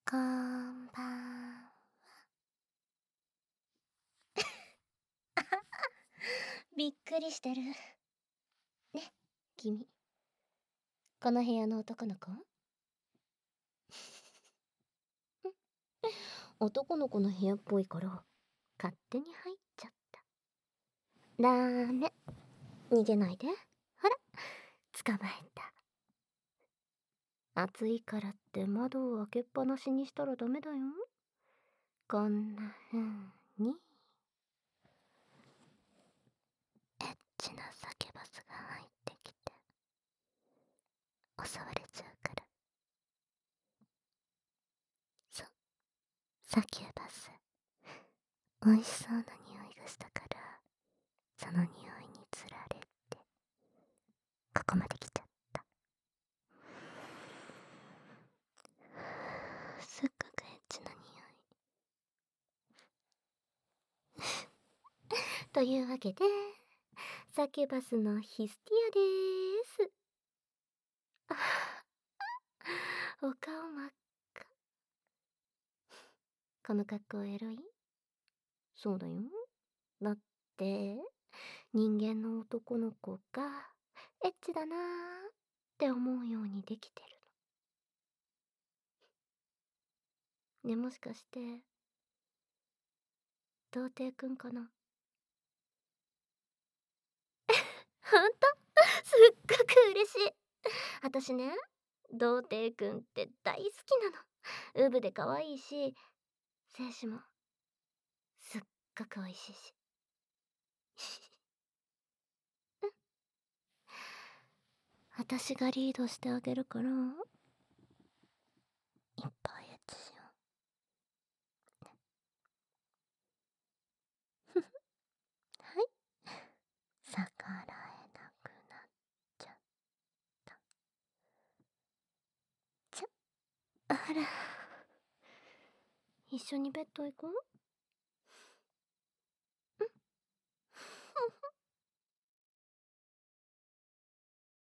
こんばん。びっくりしてる。ね、君。この部屋の男の子？男の子の部屋っぽいから勝手に入っちゃった。ダメ、逃げないで。ほら、捕まえた。暑いからって窓を開けっぱなしにしたらダメだよ。こんな風にエッチなサキュバスが入ってきて襲われちゃうから。そう、サキュバス。美味しそうな匂いがしたから、その匂いにつられてここまで来ちゃった。すっごくエッチな匂い。というわけで、サキュバスのヒスティアでーす。お顔真っ赤。この格好エロい？そうだよ。だって、人間の男の子がエッチだなーって思うようにできてるの。ね、もしかして、童貞くんかな？ほんと？すっごく嬉しい。私ね、童貞くんって大好きなの。ウブで可愛いし、精子もすっごく美味しいし。うん。私がリードしてあげるから、いっぱいエッチしよう。ふふ。はい。逆らえなくなっちゃった。ちゃ、あら。一緒にベッド行こう。